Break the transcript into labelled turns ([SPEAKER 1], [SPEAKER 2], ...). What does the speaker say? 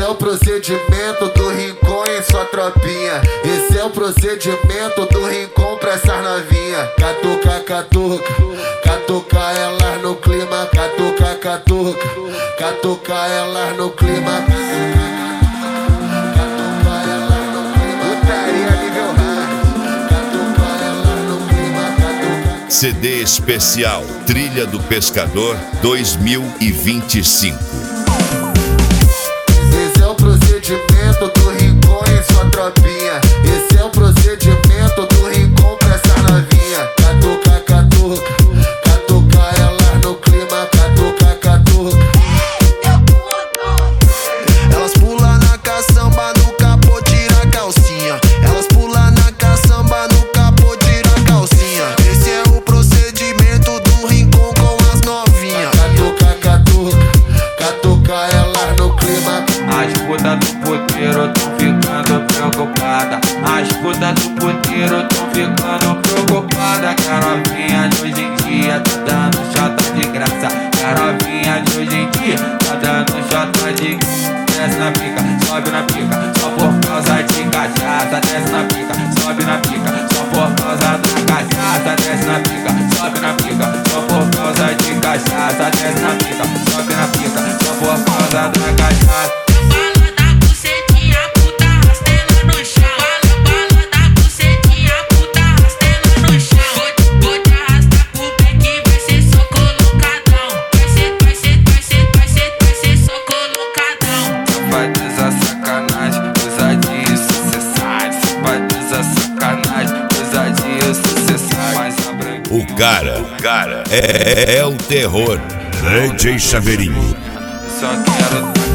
[SPEAKER 1] é o procedimento do Rincon em sua tropinha. Esse é o procedimento do Rincon pra essas novinha. Catuca, catuca, catuca elas no clima. Catuca, catuca, catuca elas no clima. Catuca elas no clima. Putaria nível hard. Catuca elas no clima. Catuca.
[SPEAKER 2] CD especial Trilha do Pescador 2025.
[SPEAKER 1] Esse é o procedimento do Rincon em sua tropinha. Esse é o procedimento do Rincon pra essa novinha. Catuca, catuca, catuca elas no clima. Catuca, catuca. Elas pulam na caçamba, no capô tira a calcinha. Elas pulam na caçamba, no capô tira a calcinha. Esse é o procedimento do Rincon com as novinhas. Catuca, catuca, catuca elas no clima.
[SPEAKER 3] As putas do puteiro tão ficando preocupada. As putas do puteiro tão ficando preocupada. Que a novinha de hoje em dia tá dando chata de graça. Que a novinha de hoje em dia tá dando chata de graça. Desce na pica, sobe na pica, só por causa de cachaça. Desce na pica, sobe na pica, só por causa da cachaça. Desce na pica, sobe na pica, só por causa de cachaça. Desce na pica, sobe na pica, só por causa da cachaça.
[SPEAKER 2] O cara é o terror. DJ Chaveirinho.
[SPEAKER 3] Só quero